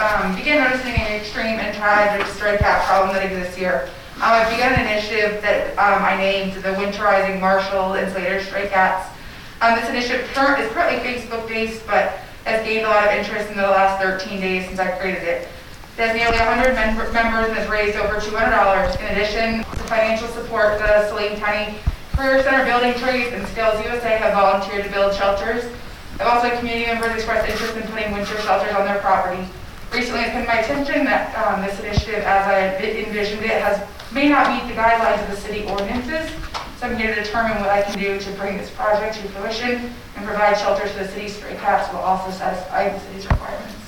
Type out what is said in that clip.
began noticing an extreme and tragic stray cat problem that exists here. I've begun an initiative that I named the Winterizing Marshall and Slater Stray Cats. This initiative is currently Facebook-based, but has gained a lot of interest in the last 13 days since I created it. It has nearly 100 members and has raised over $200. In addition to financial support, the Saline County Career Center Building Trades and Skills USA have volunteered to build shelters. I've also had community members expressed interest in putting winter shelters on their property. Recently, it's come to my attention that this initiative, as I envisioned it, may not meet the guidelines of the city ordinances. So I'm here to determine what I can do to bring this project to fruition and provide shelters for the city's stray cats while also satisfying the city's requirements.